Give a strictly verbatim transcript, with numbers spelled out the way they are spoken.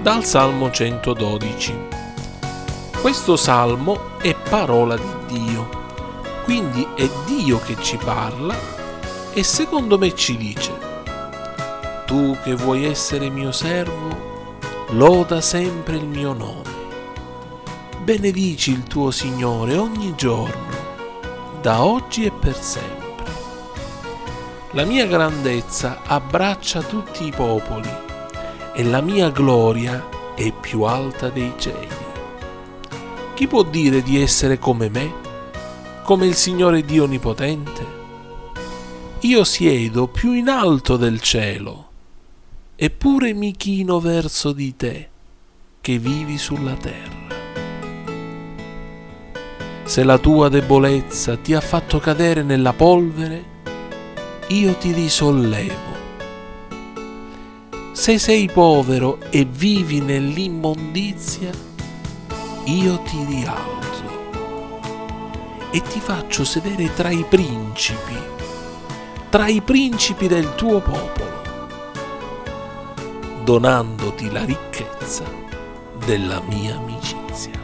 Dal Salmo centododici. Questo salmo è parola di Dio, quindi è Dio che ci parla e secondo me ci dice: tu che vuoi essere mio servo, loda sempre il mio nome. Benedici il tuo Signore ogni giorno, da oggi e per sempre. La mia grandezza abbraccia tutti i popoli e la mia gloria è più alta dei cieli. Chi può dire di essere come me, come il Signore Dio Onnipotente? Io siedo più in alto del cielo, eppure mi chino verso di te, che vivi sulla terra. Se la tua debolezza ti ha fatto cadere nella polvere, io ti risollevo. Se sei povero e vivi nell'immondizia, io ti rialzo e ti faccio sedere tra i principi, tra i principi del tuo popolo, donandoti la ricchezza della mia amicizia.